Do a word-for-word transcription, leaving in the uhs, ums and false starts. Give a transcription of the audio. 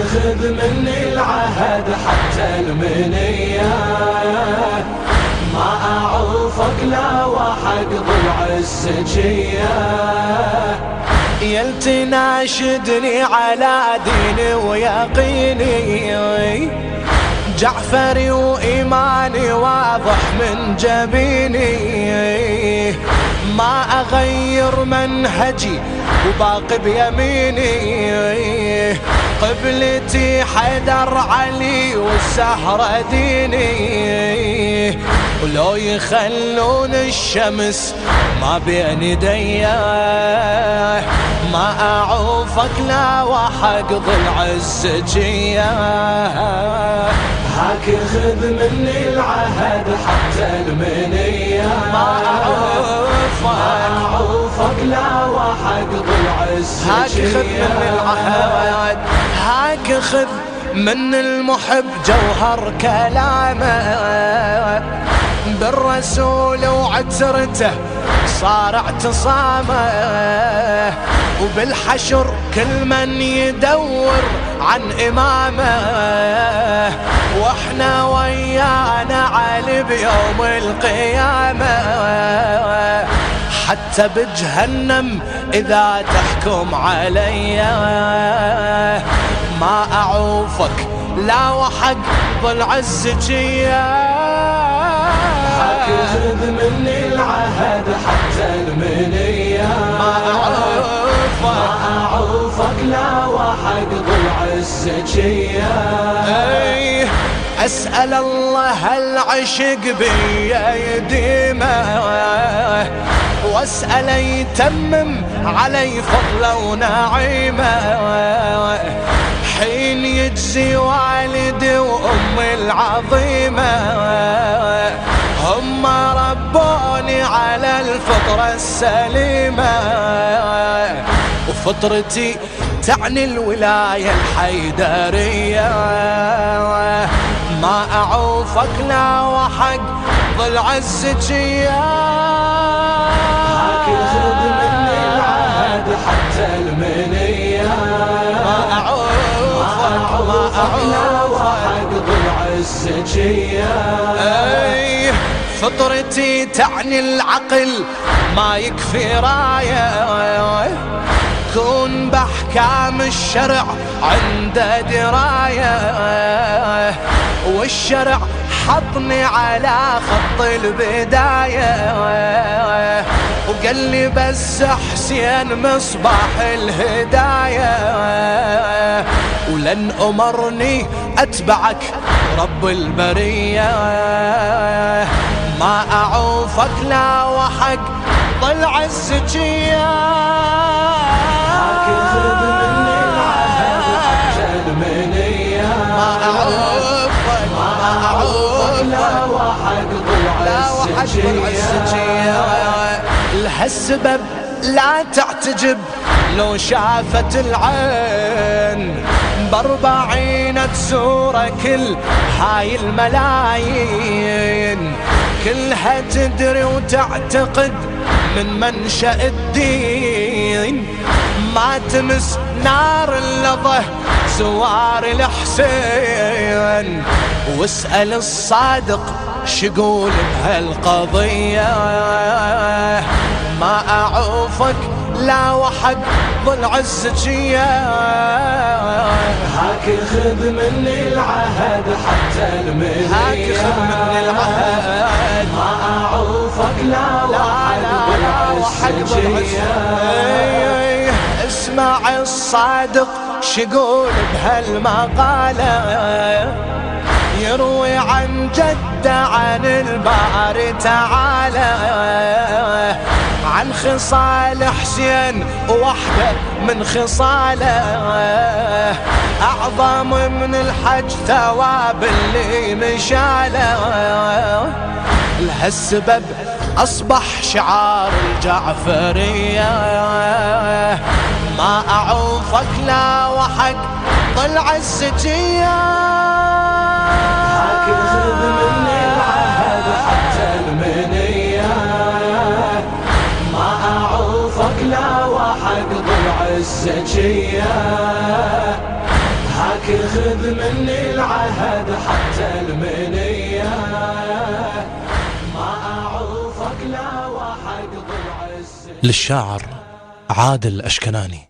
خذ مني العهد حتى المنية، ما أعوفك لا وحق ضلع السجية. يل تناشدني على ديني ويقيني، جعفري وإيماني واضح من جبيني، ما أغير منهجي وباقي بيميني، قبلتي حيدر علي والسهرة ديني، ولو يخلون الشمس ما بين يديا، ما أعوفك لا وحق ضلع الزكية. هاك خذ مني العهد حتى المنية، ما أعوفك ما أعوفك لا وحق ضلع الزكية. هاك خذ مني العهد، هاك خذ من المحب جوهر كلامه، بالرسول وعترته صار اعتصامه، وبالحشر كل من يدور عن إمامه، واحنا ويانا علي بيوم القيامة، حتى بجهنم إذا تحكم علي، ما أعوفك لا وحق ضلع الزكية. هاك خذ مني العهد حتى المنية، ما أعوفك ما أعوفك لا وحق ضلع الزكية. أي أسأل الله العشق بي يديمه، واسأل يتمم علي فضله ونعيمه، حين يجزي والدي وأمي العظيمة، هم ربوني على الفطرة السليمة، وفطرتي تعني الولاية الحيدرية، ما أعوفك لا وحق ضلع الزكية. هاك خذ مني العهد حتى المنية، ما أعوفك ما لا أعوفك وحق ضلع الزكية. أي فطرتي تعني العقل ما يكفي راية، كون بأحكام الشرع عنده دراية، والشرع حطني على خط البداية، وقال لي بس حسين مصباح الهداية، ولن أمرني أتبعك رب البرية، ما أعوفك لا وحق ضلع الزكية. هاك خذ مني العهد حتى المنية، ما أعوفك ما أعوفك لا وحق ضلع لا وحق ضلع الزكية. لهالسبب لا تعتجب لو شافت العين بأربعين تزور كل هاي الملايين، كلها تدري وتعتقد من منشأ الدين، ما تمس نار اللظى زوار الحسين، واسأل الصادق شقول بهالقضية، ما أعوفك لا وحق ضلع الزكية. هاك خذ مني العهد حتى المنية، هاك خذ مني العهد، ما أعوفك لا وحق ضلع الزكية. اسمع الصادق شقول بهالمقالة، يروي عن جده عن الباري تعالى، عن خصال حسين وحده من خصاله، أعظم من الحج ثواب اللي مشاله، لهالسبب أصبح شعار الجعفرية، ما أعوفك لا وحق ضلع الزكية. هاك خذ مني العهد حتى المنية، ما أعوفك لا وحق ضلع الزكية. هاك خذ مني العهد حتى المنية، ما أعوفك لا وحق ضلع السن. للشاعر عادل أشكناني.